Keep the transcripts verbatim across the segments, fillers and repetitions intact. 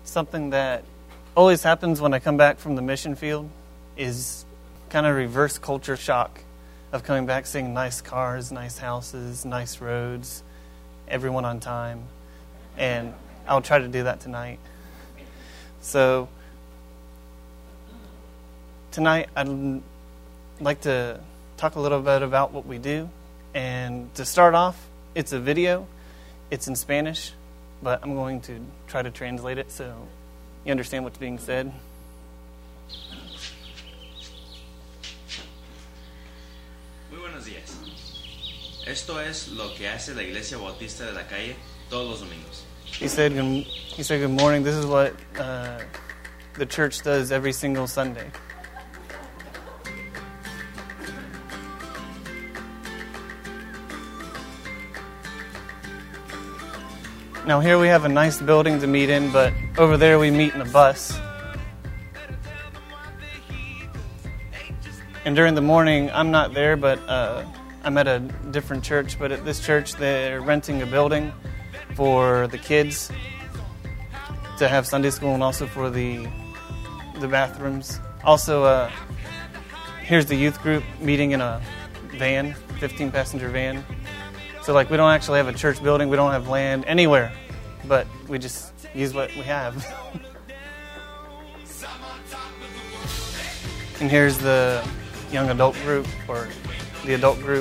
something that always happens when I come back from the mission field is kind of reverse culture shock of coming back, seeing nice cars, nice houses, nice roads, everyone on time. And I'll try to do that tonight. So tonight I'd like to talk a little bit about what we do. And to start off, it's a video. It's in Spanish, but I'm going to try to translate it so you understand what's being said. Muy buenos días. Esto es lo que hace la Iglesia Bautista de la Calle todos los domingos. He said, he said, good morning. This is what uh, the church does every single Sunday. Now here we have a nice building to meet in, but over there we meet in a bus. And during the morning, I'm not there, but uh, I'm at a different church. But at this church, they're renting a building for the kids to have Sunday school, and also for the the bathrooms. Also, uh, here's the youth group meeting in a van, fifteen passenger van. So, like, we don't actually have a church building. We don't have land anywhere, but we just use what we have. And here's the young adult group, or the adult group.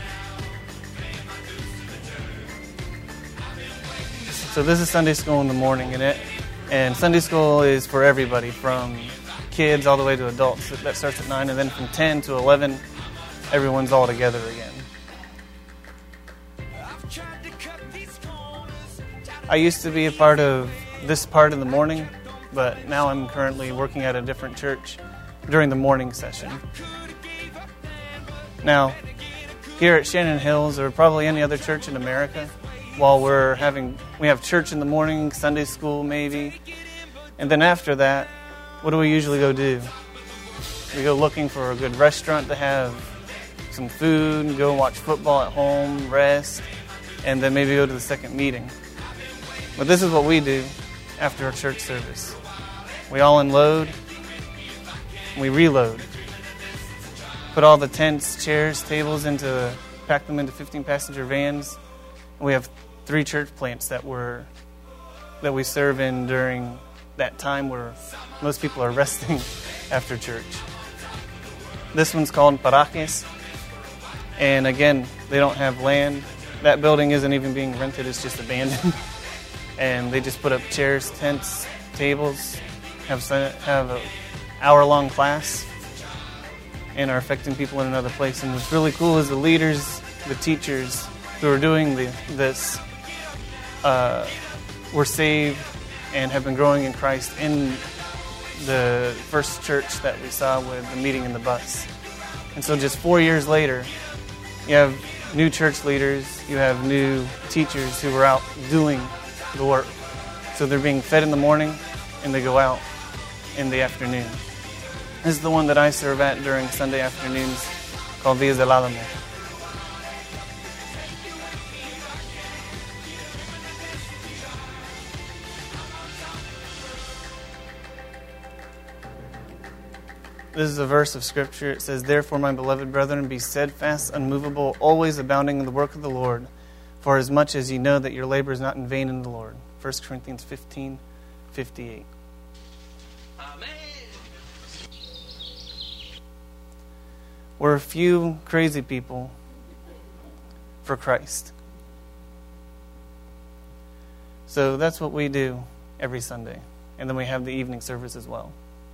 So this is Sunday school in the morning, and it and Sunday school is for everybody, from kids all the way to adults. That starts at nine, and then from ten to eleven, everyone's all together again. I used to be a part of this part in the morning, but now I'm currently working at a different church during the morning session. Now, here at Shannon Hills, or probably any other church in America, while we're having, we have church in the morning, Sunday school maybe, and then after that, what do we usually go do? We go looking for a good restaurant to have some food, go watch football at home, rest, and then maybe go to the second meeting. But this is what we do after a church service. We all unload, we reload. Put all the tents, chairs, tables into, pack them into fifteen passenger vans. And we have three church plants that we're, that we serve in during that time where most people are resting after church. This one's called Parajes. And again, they don't have land. That building isn't even being rented, it's just abandoned. And they just put up chairs, tents, tables, have have an hour-long class, and are affecting people in another place. And what's really cool is the leaders, the teachers who are doing the, this uh, were saved and have been growing in Christ in the first church that we saw with the meeting in the bus. And so just four years later, you have new church leaders, you have new teachers who are out doing the work. So they're being fed in the morning, and they go out in the afternoon. This is the one that I serve at during Sunday afternoons, called Villas del Álamo. This is a verse of Scripture. It says, "Therefore, my beloved brethren, be steadfast, unmovable, always abounding in the work of the Lord, for as much as ye know that your labor is not in vain in the Lord." First Corinthians fifteen fifty-eight. Amen. We're a few crazy people for Christ. So that's what we do every Sunday. And then we have the evening service as well.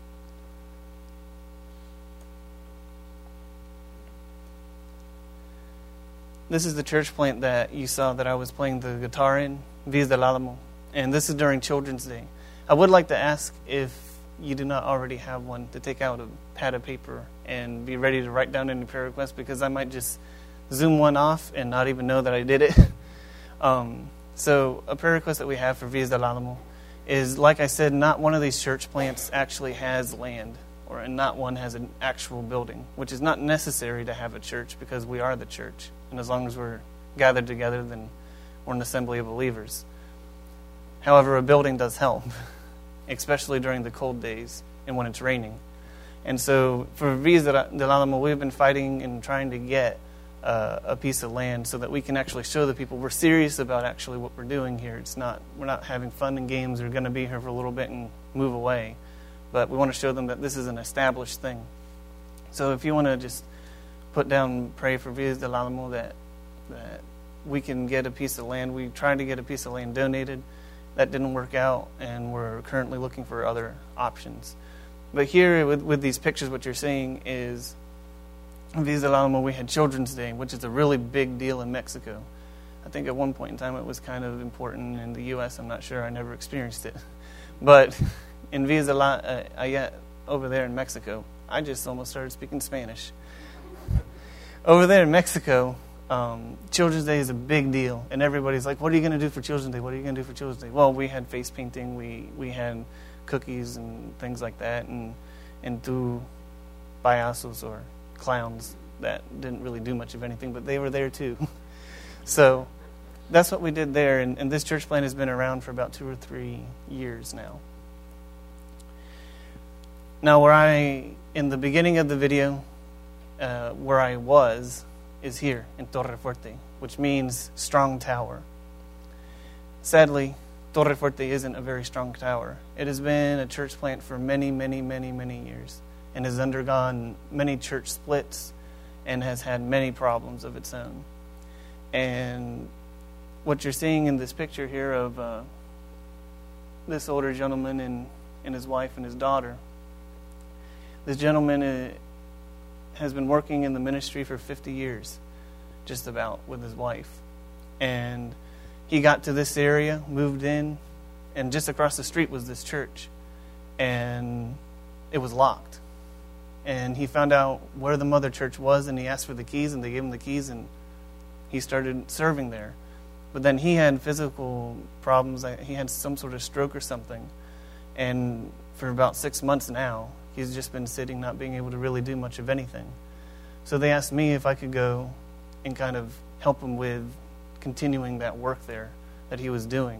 This is the church plant that you saw that I was playing the guitar in, Villas del Álamo. And this is during Children's Day. I would like to ask if you do not already have one, to take out a pad of paper and be ready to write down any prayer requests, because I might just zoom one off and not even know that I did it. um, so a prayer request that we have for Villas del Álamo is, like I said, not one of these church plants actually has land, or and not one has an actual building, which is not necessary to have a church, because we are the church. And as long as we're gathered together, then we're an assembly of believers. However, a building does help. especially during the cold days and when it's raining. And so for Villa del Alamo, we've been fighting and trying to get uh, a piece of land so that we can actually show the people we're serious about actually what we're doing here. It's not, we're not having fun and games. We're going to be here for a little bit and move away. But we want to show them that this is an established thing. So if you want to just put down, pray for Villa del Alamo that, that we can get a piece of land. We tried to get a piece of land donated. That didn't work out, and we're currently looking for other options. But here, with, with these pictures, what you're seeing is in Villa del Alamo, we had Children's Day, which is a really big deal in Mexico. I think at one point in time it was kind of important in the U S. I'm not sure. I never experienced it. But in Villa del uh, over there in Mexico, I just almost started speaking Spanish. Over there in Mexico, um, Children's Day is a big deal, and everybody's like, "What are you going to do for Children's Day? What are you going to do for Children's Day?" Well, we had face painting, we we had cookies and things like that, and and tu payasos or clowns that didn't really do much of anything, but they were there too. So that's what we did there, and, and this church plant has been around for about two or three years now. Now, where I, in the beginning of the video, uh, where I was, is here in Torre Fuerte, which means strong tower. Sadly, Torre Fuerte isn't a very strong tower. It has been a church plant for many, many, many, many years and has undergone many church splits and has had many problems of its own. And what you're seeing in this picture here of uh, this older gentleman and, and his wife and his daughter, this gentleman uh, has been working in the ministry for fifty years, just about, with his wife. And he got to this area, moved in, and just across the street was this church. And it was locked. And he found out where the mother church was, and he asked for the keys, and they gave him the keys, and he started serving there. But then he had physical problems. He had some sort of stroke or something. And for about six months now, he's just been sitting, not being able to really do much of anything. So they asked me if I could go and kind of help him with continuing that work there that he was doing.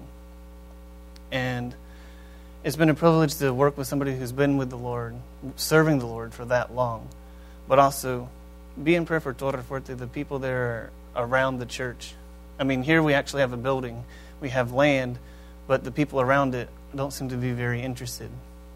And it's been a privilege to work with somebody who's been with the Lord, serving the Lord for that long. But also, be in prayer for Torre Fuerte, the people there around the church. I mean, here we actually have a building. We have land, but the people around it don't seem to be very interested.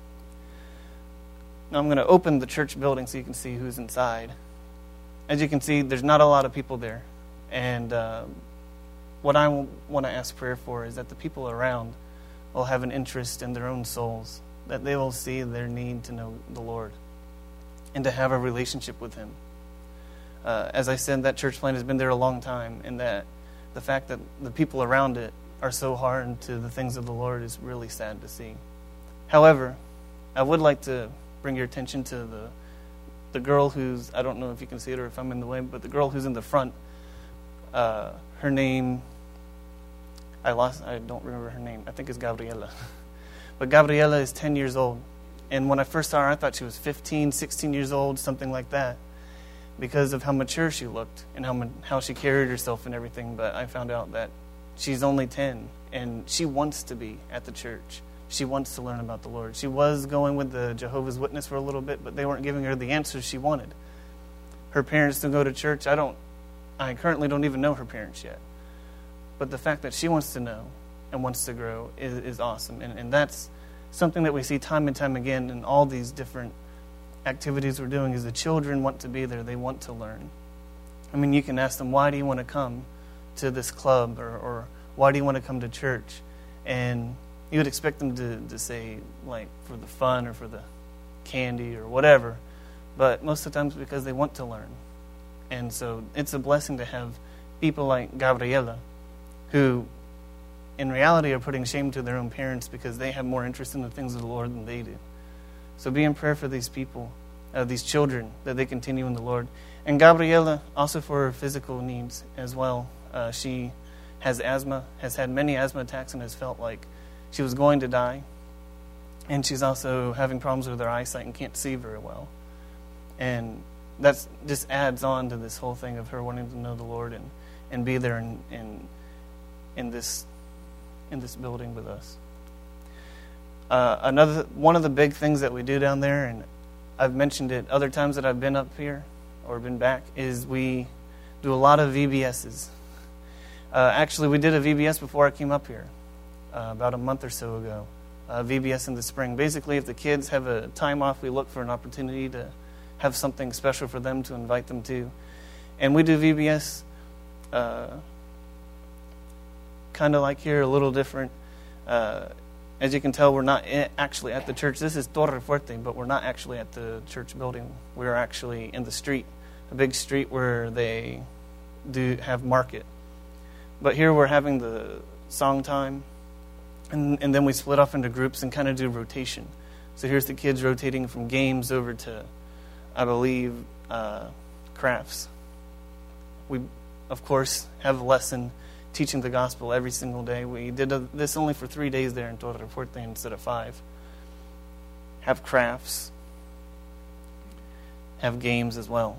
Now I'm going to open the church building so you can see who's inside. As you can see, there's not a lot of people there. And uh, what I want to ask prayer for is that the people around will have an interest in their own souls, that they will see their need to know the Lord and to have a relationship with Him. Uh, as I said, that church plant has been there a long time, and that the fact that the people around it are so hard to the things of the Lord is really sad to see. However, I would like to bring your attention to the the girl who's, I don't know if you can see it or if I'm in the way, but the girl who's in the front, uh, her name, I lost, I don't remember her name. I think it's Gabriela. But Gabriela is ten years old. And when I first saw her, I thought she was fifteen, sixteen years old, something like that, because of how mature she looked and how how she carried herself and everything. But I found out that she's only ten, and she wants to be at the church. She wants to learn about the Lord. She was going with the Jehovah's Witness for a little bit, but they weren't giving her the answers she wanted. Her parents don't go to church. I don't. I currently don't even know her parents yet. But the fact that she wants to know and wants to grow is, is awesome. And, and that's something that we see time and time again in all these different activities we're doing, is the children want to be there. They want to learn. I mean, you can ask them, why do you want to come to this club? Or, or why do you want to come to church? And you would expect them to, to say, like, for the fun or for the candy or whatever. But most of the times because they want to learn. And so it's a blessing to have people like Gabriela, who in reality are putting shame to their own parents because they have more interest in the things of the Lord than they do. So be in prayer for these people, uh, these children, that they continue in the Lord. And Gabriela, also for her physical needs as well. Uh, she has asthma, has had many asthma attacks, and has felt like she was going to die. And she's also having problems with her eyesight and can't see very well. And that just adds on to this whole thing of her wanting to know the Lord and, and be there in, in in this in this building with us. Uh, another one of the big things that we do down there, and I've mentioned it other times that I've been up here or been back, is we do a lot of V B S's. Uh, actually, we did a V B S before I came up here, uh, about a month or so ago. Uh, V B S in the spring. Basically, if the kids have a time off, we look for an opportunity to have something special for them to invite them to. And we do V B S uh, kind of like here, a little different. Uh, as you can tell, we're not actually at the church. This is Torre Fuerte, but we're not actually at the church building. We're actually in the street, a big street where they do have market. But here we're having the song time, and, and then we split off into groups and kind of do rotation. So here's the kids rotating from games over to, I believe, uh, crafts. We, of course, have a lesson teaching the gospel every single day. We did a, this only for three days there in Torre Fuerte instead of five. Have crafts. Have games as well.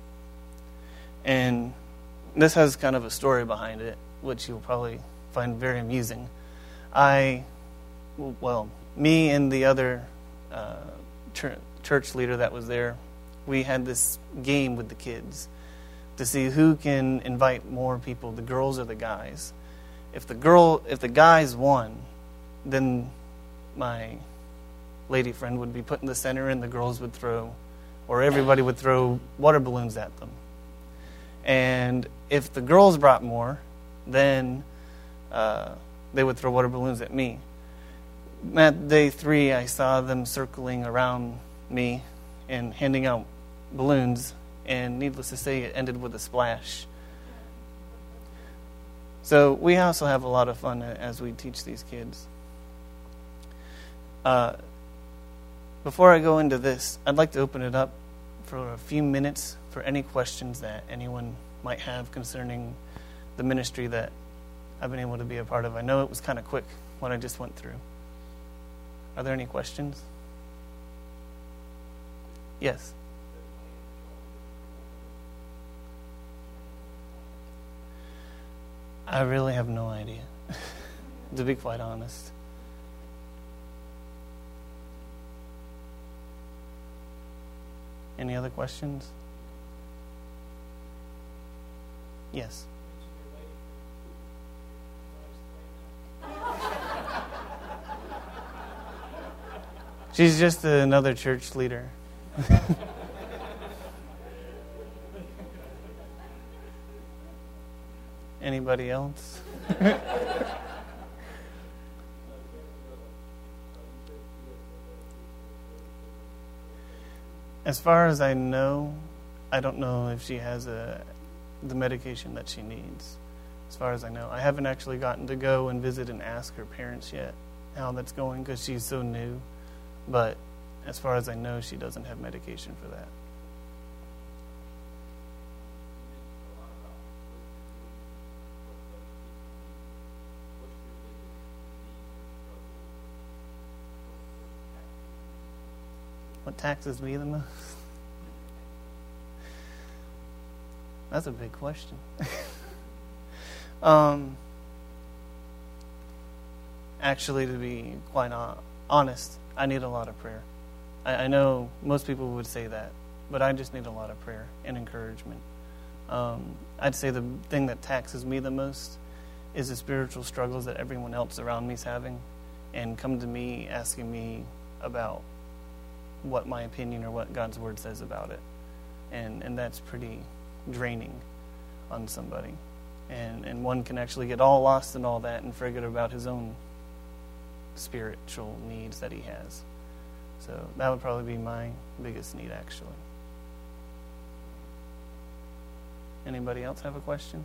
And this has kind of a story behind it, which you'll probably find very amusing. I, well, me and the other uh, ch- church leader that was there, we had this game with the kids to see who can invite more people, the girls or the guys. If the girl, if the guys won, then my lady friend would be put in the center and the girls would throw, or everybody would throw water balloons at them. And if the girls brought more, then uh, they would throw water balloons at me. At day three, I saw them circling around me and handing out balloons, and needless to say, it ended with a splash. So we also have a lot of fun as we teach these kids. Uh, before I go into this, I'd like to open it up for a few minutes for any questions that anyone might have concerning the ministry that I've been able to be a part of. I know it was kind of quick what I just went through. Are there any questions? Yes. I really have no idea, to be quite honest. Any other questions? Yes. She's just another church leader. Anybody else? As far as I know, I don't know if she has a the medication that she needs. As far as I know, I haven't actually gotten to go and visit and ask her parents yet how that's going because she's so new. But as far as I know, she doesn't have medication for that. What taxes me the most? That's a big question. um, actually, to be quite honest, I need a lot of prayer. I, I know most people would say that, but I just need a lot of prayer and encouragement. Um, I'd say the thing that taxes me the most is the spiritual struggles that everyone else around me is having, and come to me asking me about what my opinion or what God's Word says about it. And and that's pretty draining on somebody. And and one can actually get all lost in all that and forget about his own spiritual needs that he has. So that would probably be my biggest need, actually. Anybody else have a question?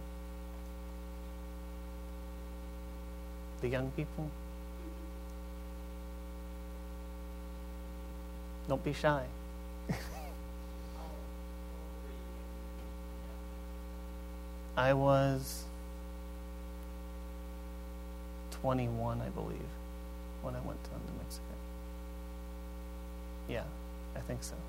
The young people? Don't be shy. I was twenty-one, I believe, when I went to New Mexico. Yeah, I think so.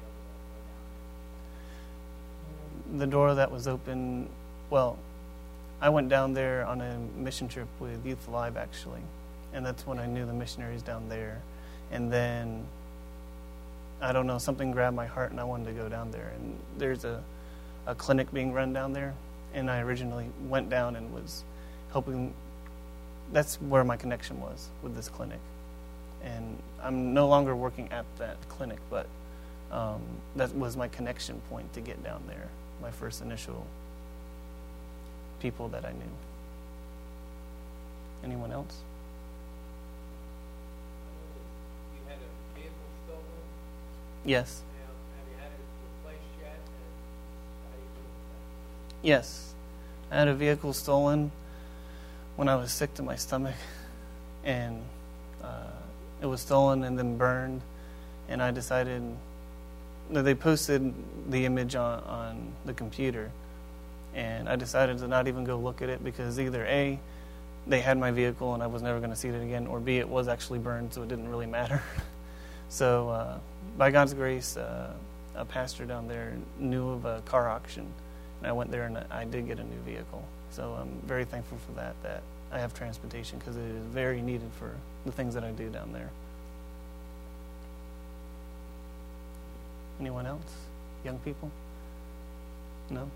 The door that was open, well, I went down there on a mission trip with Youth Alive, actually, and that's when I knew the missionaries down there. And then, I don't know, something grabbed my heart, and I wanted to go down there. And there's a, a clinic being run down there, and I originally went down and was helping. That's where my connection was, with this clinic. And I'm no longer working at that clinic, but um, that was my connection point to get down there, my first initial people that I knew. Anyone else? You had a vehicle stolen? Yes. Now, have you had it replaced yet? And how are you doing with that? Yes. I had a vehicle stolen when I was sick to my stomach, and uh, it was stolen and then burned, and I decided that they posted the image on, on the computer, and I decided to not even go look at it because either A, they had my vehicle and I was never going to see it again, or B, it was actually burned, so it didn't really matter. So uh, by God's grace, uh, a pastor down there knew of a car auction, and I went there and I did get a new vehicle. So I'm very thankful for that, that I have transportation, because it is very needed for the things that I do down there. Anyone else? Young people? No?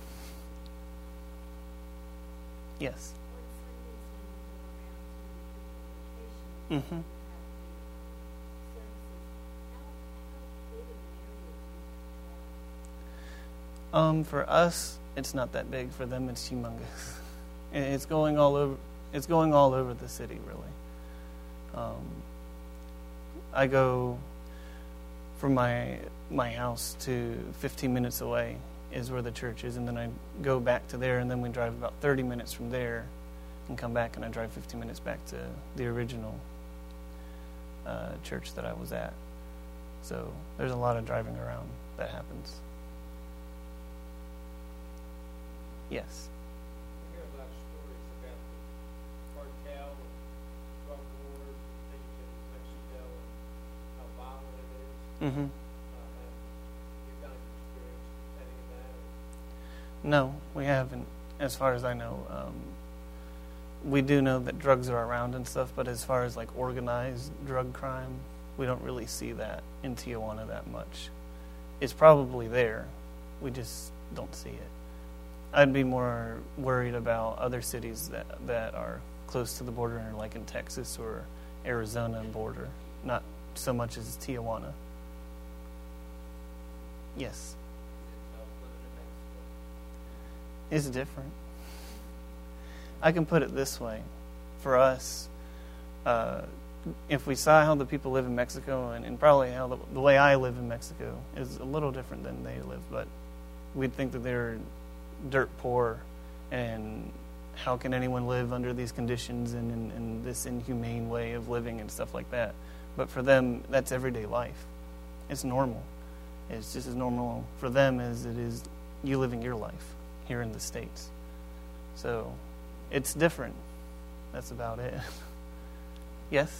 Yes. Mm-hmm. Um, for us, it's not that big. For them, it's humongous. It's going all over. It's going all over the city, really. Um, I go from my my house to fifteen minutes away is where the church is, and then I go back to there, and then we drive about thirty minutes from there, and come back, and I drive fifteen minutes back to the original uh, church that I was at. So there's a lot of driving around that happens. Yes. I hear a lot of stories about the cartel and drug wars and things in Mexico and how violent it is. Mm-hmm. Uh, have you got any experience any of that? Or? No, we haven't. As far as I know, um, we do know that drugs are around and stuff, but as far as like organized drug crime, we don't really see that in Tijuana that much. It's probably there. We just don't see it. I'd be more worried about other cities that, that are close to the border, like in Texas or Arizona border, not so much as Tijuana. Yes. It's different. I can put it this way. For us, uh, if we saw how the people live in Mexico, and, and probably how the, the way I live in Mexico is a little different than they live, but we'd think that they're dirt poor, and how can anyone live under these conditions and in, in this inhumane way of living and stuff like that. But for them, that's everyday life. It's normal. It's just as normal for them as it is you living your life here in the States. So it's different. That's about it. Yes?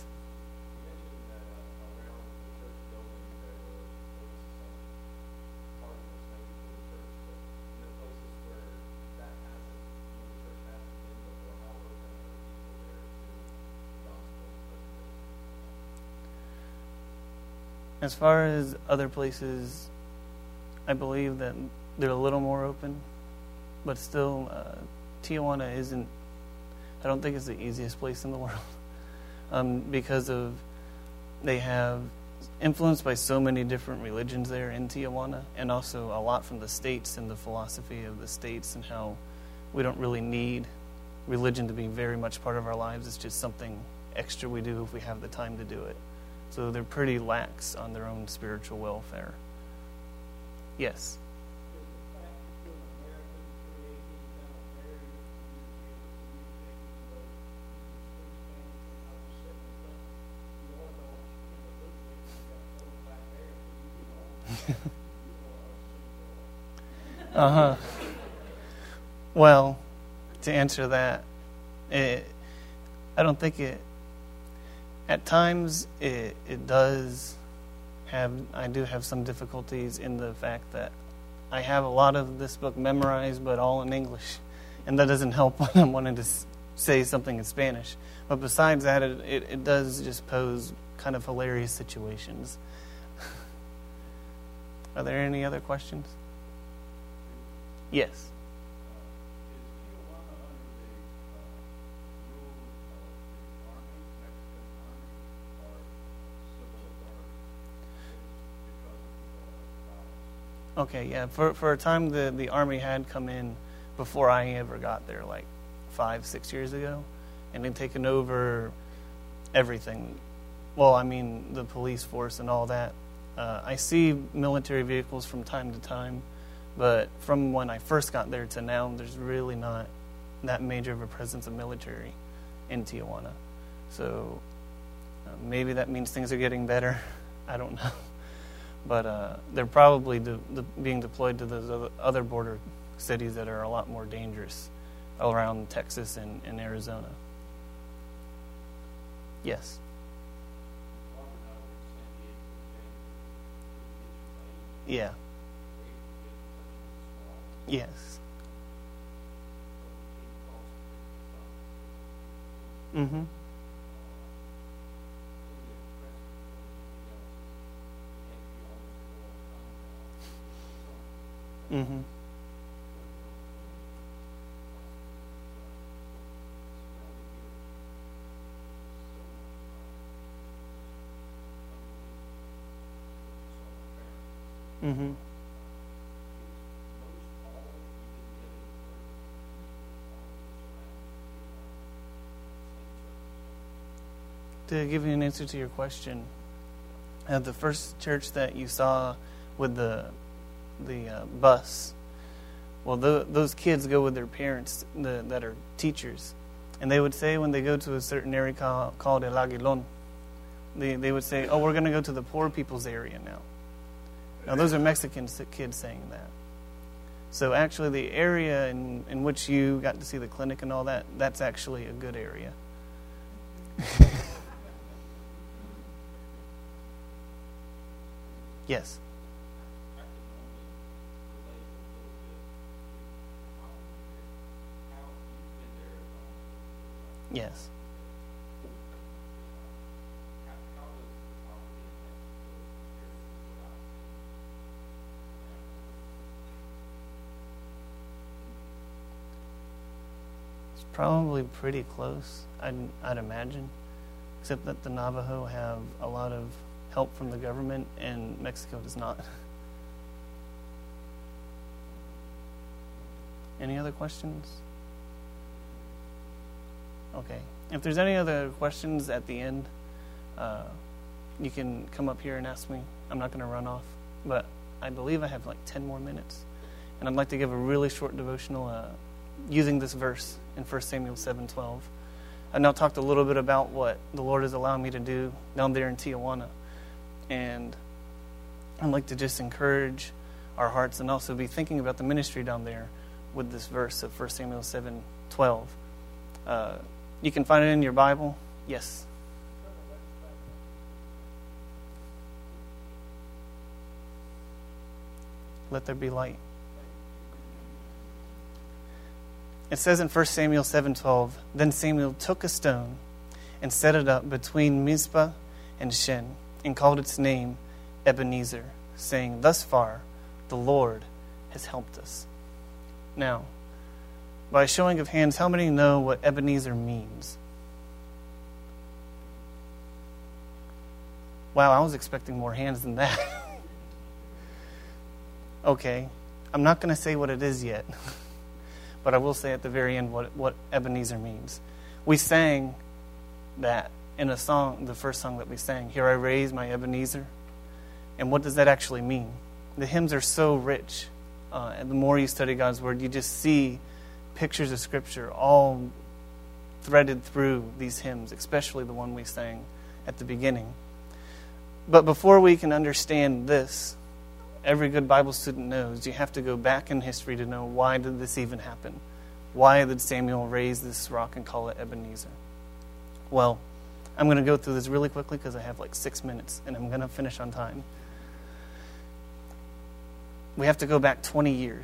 As far as other places, I believe that they're a little more open, but still, uh, Tijuana isn't, I don't think it's the easiest place in the world, um, because of, they have influenced by so many different religions there in Tijuana, and also a lot from the States and the philosophy of the States, and how we don't really need religion to be very much part of our lives. It's just something extra we do if we have the time to do it. So they're pretty lax on their own spiritual welfare. Yes. Uh-huh. Well, to answer that, it, I don't think it, at times it, it does have, I do have some difficulties in the fact that I have a lot of this book memorized, but all in English. And that doesn't help when I'm wanting to say something in Spanish. But besides that, it, it, it does just pose kind of hilarious situations. Are there any other questions? Yes. Okay, yeah. For for a time, the, the Army had come in before I ever got there, like five, six years ago, and they'd taken over everything. Well, I mean, the police force and all that. Uh, I see military vehicles from time to time, but from when I first got there to now, there's really not that major of a presence of military in Tijuana. So uh, maybe that means things are getting better. I don't know. But uh, they're probably de- de- being deployed to those other border cities that are a lot more dangerous around Texas and, and Arizona. Yes. Yeah. Yes. Mm-hmm. Mm-hmm. Mm-hmm. To give you an answer to your question, uh, the first church that you saw with the the uh, bus, well, the, those kids go with their parents the, that are teachers, and they would say when they go to a certain area call, called El Aguilón, they they would say, "Oh, we're going to go to the poor people's area now." Now, those are Mexican kids saying that. So actually, the area in, in which you got to see the clinic and all that, that's actually a good area. Yes. Yes. It's probably pretty close, I'd, I'd imagine, except that the Navajo have a lot of help from the government and Mexico does not. Any other questions? Okay. If there's any other questions at the end, uh, you can come up here and ask me. I'm not going to run off, but I believe I have like ten more minutes. And I'd like to give a really short devotional uh, using this verse in First Samuel seven twelve. I now talked a little bit about what the Lord has allowed me to do down there in Tijuana. And I'd like to just encourage our hearts and also be thinking about the ministry down there with this verse of First Samuel seven twelve. Uh, you can find it in your Bible. Yes. Let there be light. It says in First Samuel seven twelve, "Then Samuel took a stone and set it up between Mizpah and Shen, and called its name Ebenezer, saying, 'Thus far the Lord has helped us.'" Now, by a showing of hands, how many know what Ebenezer means? Wow, I was expecting more hands than that. Okay, I'm not going to say what it is yet, but I will say at the very end what, what Ebenezer means. We sang that in a song, the first song that we sang, "Here I Raise My Ebenezer." And what does that actually mean? The hymns are so rich. Uh, and the more you study God's Word, you just see pictures of Scripture all threaded through these hymns, especially the one we sang at the beginning. But before we can understand this, every good Bible student knows you have to go back in history to know, why did this even happen? Why did Samuel raise this rock and call it Ebenezer? Well, I'm going to go through this really quickly because I have like six minutes and I'm going to finish on time. We have to go back twenty years.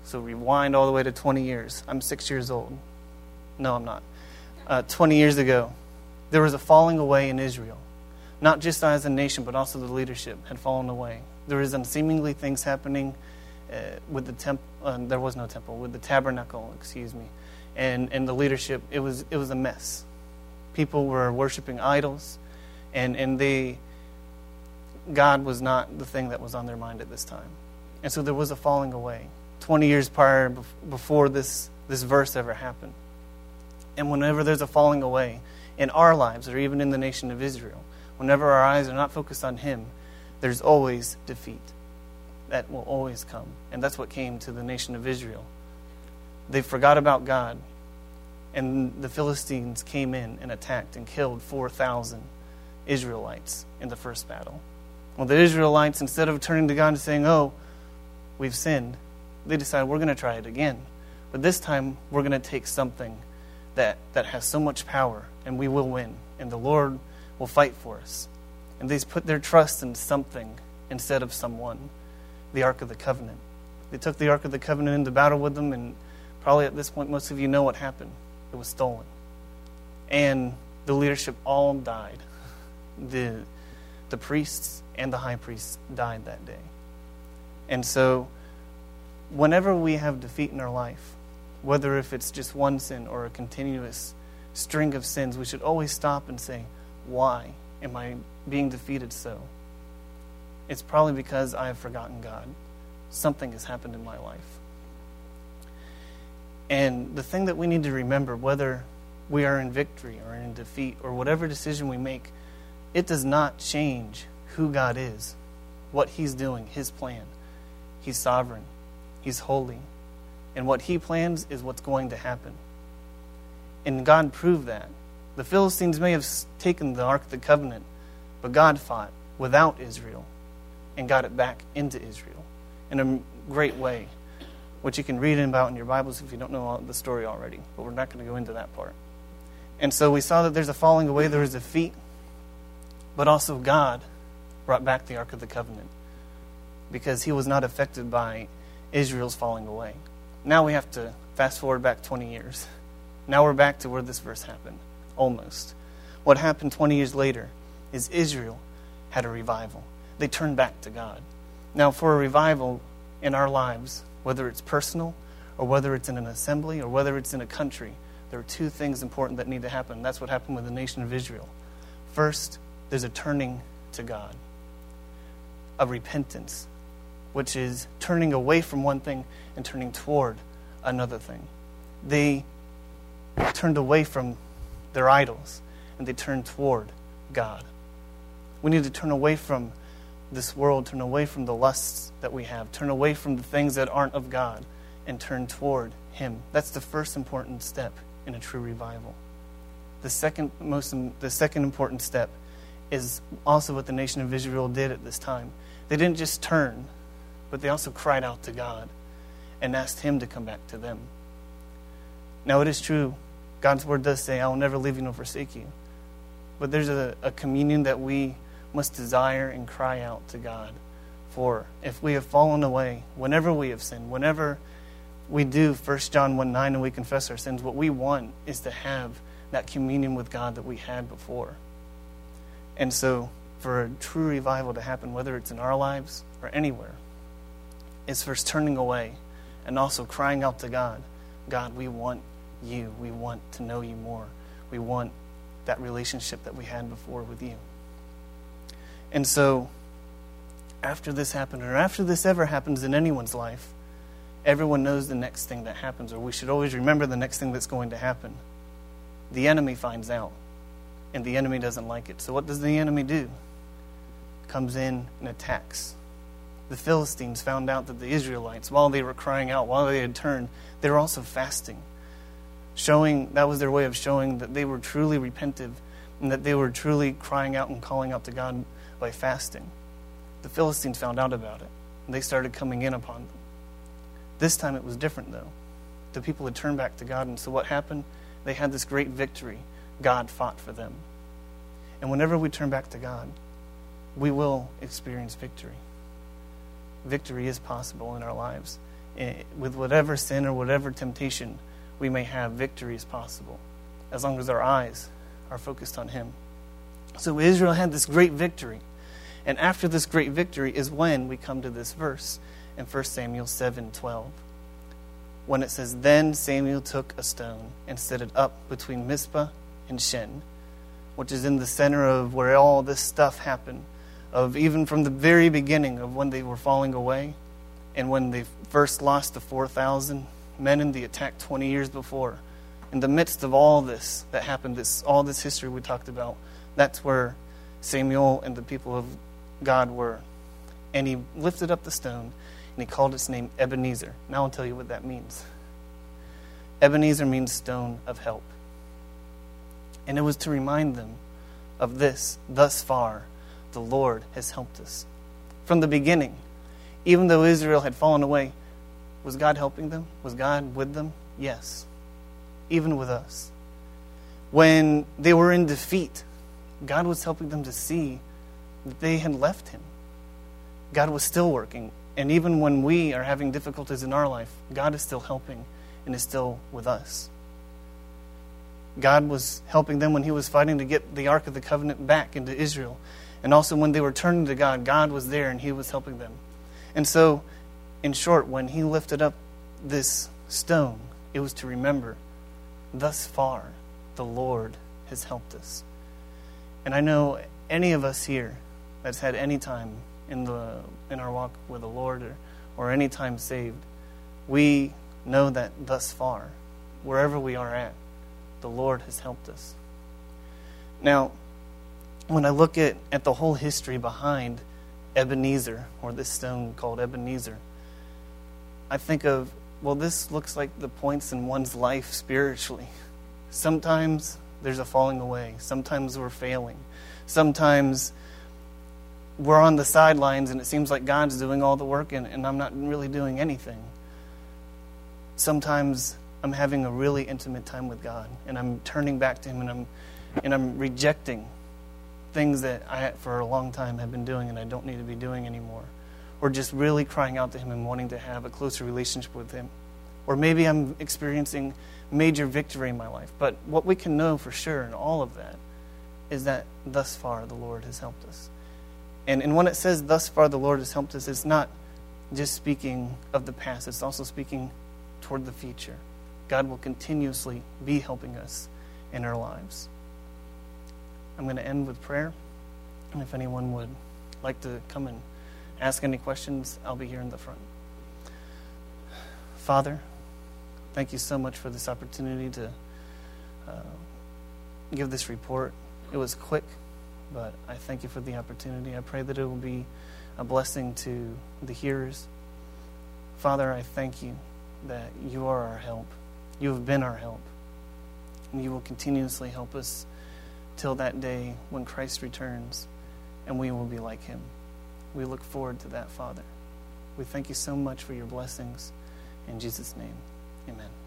So rewind all the way to twenty years. I'm six years old. No, I'm not. Uh, twenty years ago, there was a falling away in Israel. Not just as a nation, but also the leadership had fallen away. There was unseemingly things happening uh, with the temple. Uh, there was no temple, with the tabernacle, excuse me. And, and the leadership, it was it was a mess. People were worshiping idols, and, and they, God was not the thing that was on their mind at this time. And so there was a falling away. twenty years prior, before this, this verse ever happened. And whenever there's a falling away in our lives, or even in the nation of Israel, whenever our eyes are not focused on Him, there's always defeat. That will always come. And that's what came to the nation of Israel. They forgot about God, and the Philistines came in and attacked and killed four thousand Israelites in the first battle. Well, the Israelites, instead of turning to God and saying, oh, we've sinned, they decided we're going to try it again. But this time, we're going to take something that, that has so much power, and we will win. And the Lord will fight for us. And they put their trust in something instead of someone, the Ark of the Covenant. They took the Ark of the Covenant into battle with them, and probably at this point, most of you know what happened. It was stolen. And the leadership all died. The, the priests and the high priests died that day. And so, whenever we have defeat in our life, whether if it's just one sin or a continuous string of sins, we should always stop and say, why am I being defeated so? It's probably because I have forgotten God. Something has happened in my life. And the thing that we need to remember, whether we are in victory or in defeat or whatever decision we make, it does not change who God is, what He's doing, His plan. He's sovereign. He's holy. And what He plans is what's going to happen. And God proved that. The Philistines may have taken the Ark of the Covenant, but God fought without Israel and got it back into Israel in a great way, which you can read about in your Bibles if you don't know the story already. But we're not going to go into that part. And so we saw that there's a falling away, there is a defeat, but also God brought back the Ark of the Covenant because He was not affected by Israel's falling away. Now we have to fast forward back twenty years. Now we're back to where this verse happened, almost. What happened twenty years later is Israel had a revival. They turned back to God. Now for a revival in our lives, whether it's personal or whether it's in an assembly or whether it's in a country, there are two things important that need to happen. That's what happened with the nation of Israel. First, there's a turning to God, a repentance, which is turning away from one thing and turning toward another thing. They turned away from their idols and they turned toward God. We need to turn away from this world, turn away from the lusts that we have, turn away from the things that aren't of God, and turn toward Him. That's the first important step in a true revival. The second most, the second important step is also what the nation of Israel did at this time. They didn't just turn, but they also cried out to God and asked Him to come back to them. Now it is true, God's Word does say, I will never leave you nor forsake you. But there's a, a communion that we must desire and cry out to God for. If we have fallen away, whenever we have sinned, whenever we do First John one nine and we confess our sins, what we want is to have that communion with God that we had before. And so for a true revival to happen, whether it's in our lives or anywhere, it's first turning away and also crying out to God. God, we want you. We want to know you more. We want that relationship that we had before with you. And so, after this happened, or after this ever happens in anyone's life, everyone knows the next thing that happens, or we should always remember the next thing that's going to happen. The enemy finds out, and the enemy doesn't like it. So what does the enemy do? Comes in and attacks. The Philistines found out that the Israelites, while they were crying out, while they had turned, they were also fasting. Showing, that was their way of showing that they were truly repentive and that they were truly crying out and calling out to God by fasting. The Philistines found out about it, and they started coming in upon them. This time it was different, though. The people had turned back to God, and so what happened? They had this great victory. God fought for them. And whenever we turn back to God, we will experience victory. Victory is possible in our lives. eh, with whatever sin or whatever temptation we may have, victory is possible, as long as our eyes are focused on him. So Israel had this great victory. And after this great victory is when we come to this verse in First Samuel seven twelve. When it says, "Then Samuel took a stone and set it up between Mizpah and Shen," which is in the center of where all this stuff happened, of even from the very beginning of when they were falling away and when they first lost the four thousand men in the attack twenty years before. In the midst of all this that happened, this all this history we talked about, that's where Samuel and the people of God were. And he lifted up the stone and he called its name Ebenezer. Now I'll tell you what that means. Ebenezer means stone of help. And it was to remind them of this: thus far, the Lord has helped us. From the beginning, even though Israel had fallen away, was God helping them? Was God with them? Yes. Even with us. When they were in defeat, God was helping them to see that they had left him. God was still working. And even when we are having difficulties in our life, God is still helping and is still with us. God was helping them when he was fighting to get the Ark of the Covenant back into Israel. And also when they were turning to God, God was there and he was helping them. And so, in short, when he lifted up this stone, it was to remember, thus far, the Lord has helped us. And I know any of us here that's had any time in the in our walk with the Lord or, or any time saved, we know that thus far, wherever we are at, the Lord has helped us. Now, when I look at, at the whole history behind Ebenezer, or this stone called Ebenezer, I think of, well, this looks like the points in one's life spiritually. Sometimes there's a falling away. Sometimes we're failing. Sometimes we're on the sidelines and it seems like God's doing all the work and, and I'm not really doing anything. Sometimes I'm having a really intimate time with God and I'm turning back to him and I'm and I'm rejecting things that I for a long time have been doing and I don't need to be doing anymore. Or just really crying out to him and wanting to have a closer relationship with him. Or maybe I'm experiencing major victory in my life. But what we can know for sure in all of that is that thus far the Lord has helped us. And, and when it says thus far the Lord has helped us, it's not just speaking of the past. It's also speaking toward the future. God will continuously be helping us in our lives. I'm going to end with prayer. And if anyone would like to come and ask any questions, I'll be here in the front. Father, thank you so much for this opportunity to uh, give this report. It was quick, but I thank you for the opportunity. I pray that it will be a blessing to the hearers. Father, I thank you that you are our help. You have been our help. And you will continuously help us till that day when Christ returns and we will be like him. We look forward to that, Father. We thank you so much for your blessings. In Jesus' name, amen.